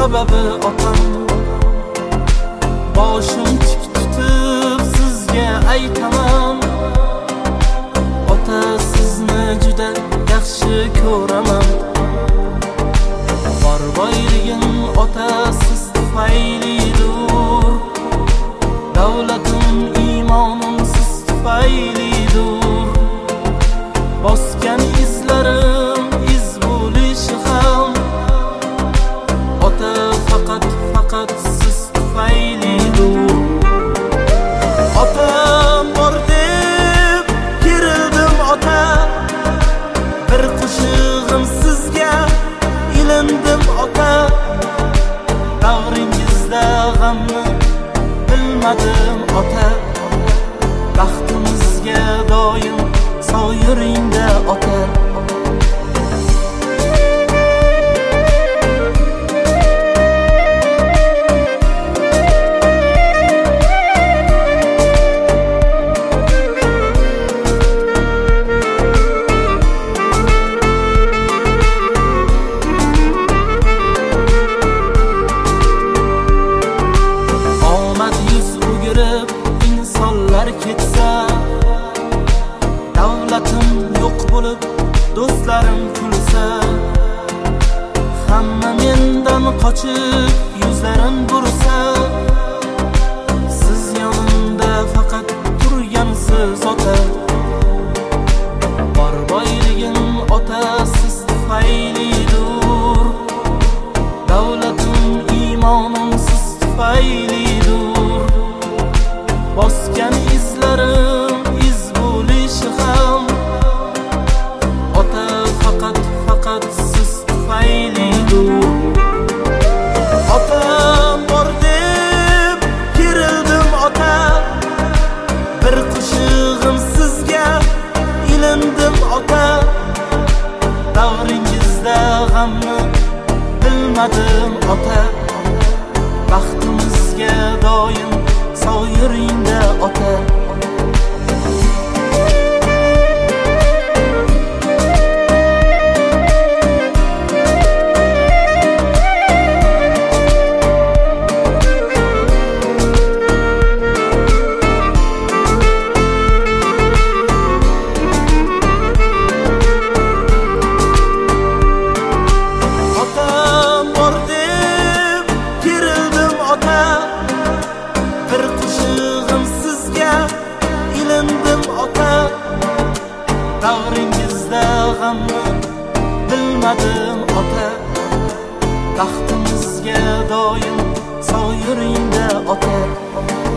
sababi otam. Boshim tik tutib sizga aytaman, ota sizni juda yaxshi ko'raman. Bor boyligim ota siz tufaylidir, davlatim iymonim siz tufaylidir. Bosgan izlarim iz bo'lishi ham ota faqat siz tufaylidir. Otam bor deb kerildim ota, bir qo'shig'im sizga ilindim ota. Davringizda g'amni bilmadim ota, baxtimizga doim soyiringda ota. Ketsa davlatim yo'q bo'lib do'stlarim kulsa, hamma mendan qochib yuzlarim bursa, siz yonimda faqat turgansiz ota. Bor boyligim ota siz tufaylidir, davlatim iymonim siz tufaylidir. Bosgan izlarim iz bo'lishi ham ota faqat siz tufaylidir. Otam bor deb kerildim ota, bir qo'shig'im sizga ilindim ota. Davringizda g'amni bilmadim ota, baxtimizga doim soyiringda ota. Otam bor deb kerildim ota, bir qo'shig'im sizga ilindim ota. Davringizda g'amni bilmadim ota, baxtimizga doim soyiringda ota.